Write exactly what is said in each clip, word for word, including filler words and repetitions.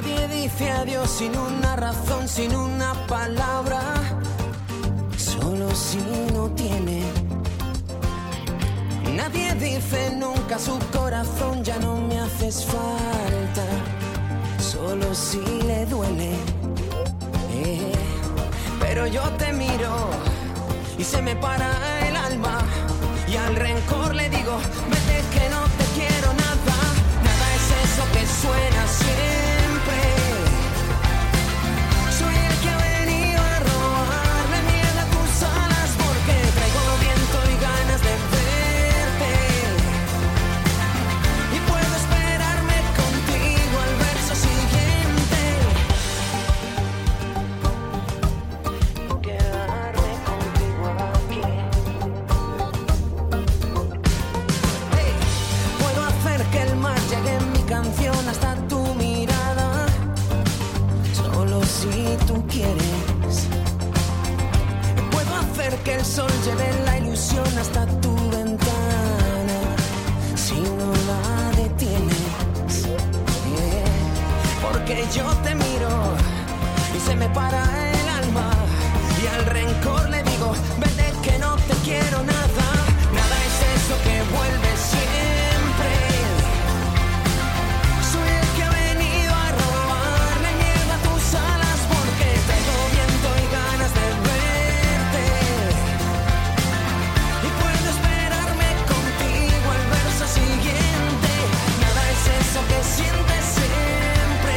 Nadie dice adiós sin una razón, sin una palabra, solo si no tiene. Nadie dice nunca a su corazón, ya no me haces falta, solo si le duele. Eh, pero yo te miro y se me para el alma, y al rencor le digo, vete que no te quiero nada. Nada es eso que suena siempre. Soy el que ha venido a robarle miedo a tus alas, porque traigo viento y ganas de verte, y puedo esperarme contigo al verso siguiente, quedarme contigo aquí. Hey, puedo hacer que el mar llegue en mi canción hasta tu mirada, solo si tú quieres. Puedo hacer que el sol lleve la ilusión hasta tu ventana, si no la detienes. Yeah. Porque yo te miro y se me para el alma, y al rencor le digo, vete que no te quiero nada. Nada es eso que vuelve siempre. Soy el que ha venido a robarle miedo a tus alas, porque traigo viento y ganas de verte, y puedo esperarme contigo al verso siguiente. Nada es eso que sientes siempre.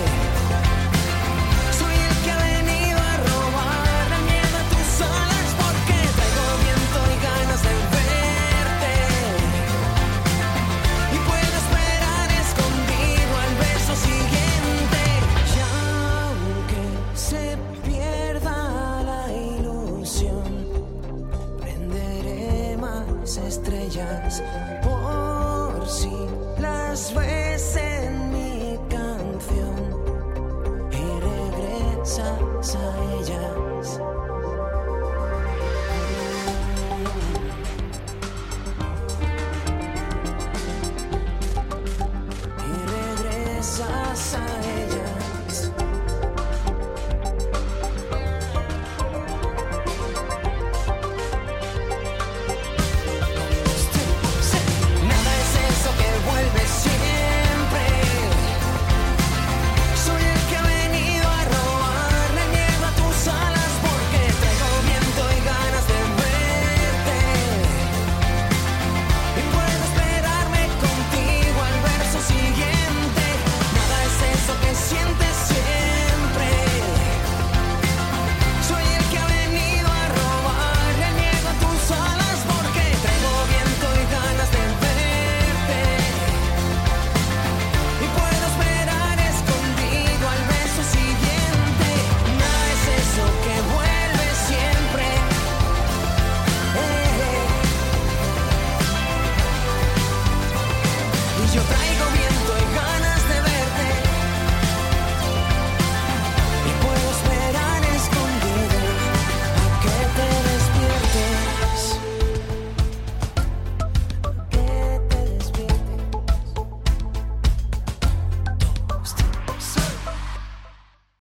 Soy el que ha venido a robarle miedo a tus alas, porque traigo viento y ganas de verte, y puedo esperar escondido al verso siguiente. Y aunque se pierda la ilusión, prenderé más estrellas por si las ves en mi canción y regresas a ellas.